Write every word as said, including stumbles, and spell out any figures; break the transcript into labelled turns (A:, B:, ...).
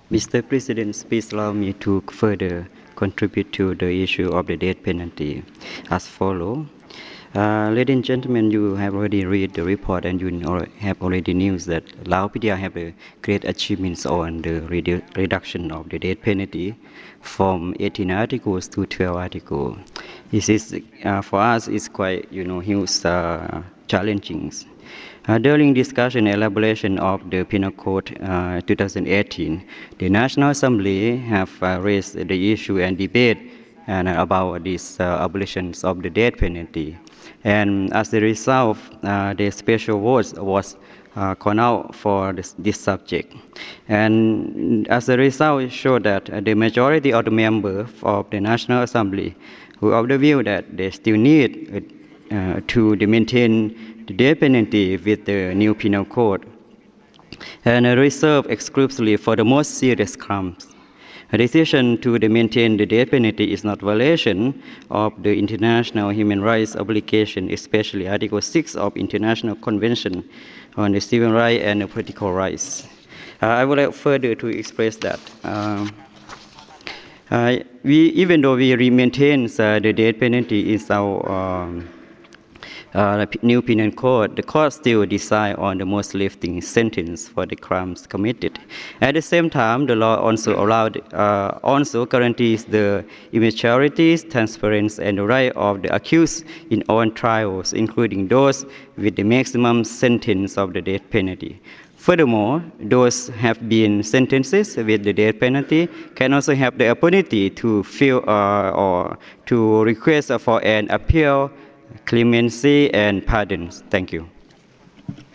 A: Mister President, please allow me to further contribute to the issue of the death penalty as follows. Uh, ladies and gentlemen, you have already read the report and you have already news that Laos P D R have a great achievements on the redu reduction of the death penalty from eighteen articles to twelve articles. This is, uh, for us, is quite, you know, huge uh, challenging. Uh, during discussion and elaboration of the Penal Code uh, twenty eighteen, the National Assembly have uh, raised the issue and debate and about this uh, abolitions of the death penalty. And as a result, uh, the special vote was uh, called out for this, this subject. And as a result, it showed that uh, the majority of the members of the National Assembly were of the view that they still need uh, to maintain the death penalty with the new penal code and uh, reserved exclusively for the most serious crimes. A decision to maintain the death penalty is not violation of the international human rights obligation, especially Article six of International Convention on the Civil Rights and the Political Rights. Uh, I would like further to express that. Um, uh, we, even though we maintain uh, the death penalty is our um, uh, new penal code, the court still decide on the most lifting sentence for the crimes committed. At the same time, the law also allowed, uh, also guarantees the impartiality, transparency, and the right of the accused in all trials, including those with the maximum sentence of the death penalty. Furthermore, those have been sentences with the death penalty can also have the opportunity to file uh, or to request for an appeal, clemency, and pardons. Thank you.